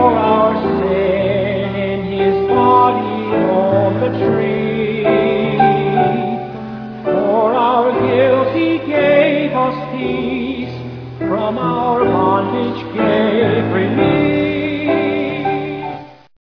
bore our sin in his body on the tree. For our guilt he gave us peace, from our bondage gave release.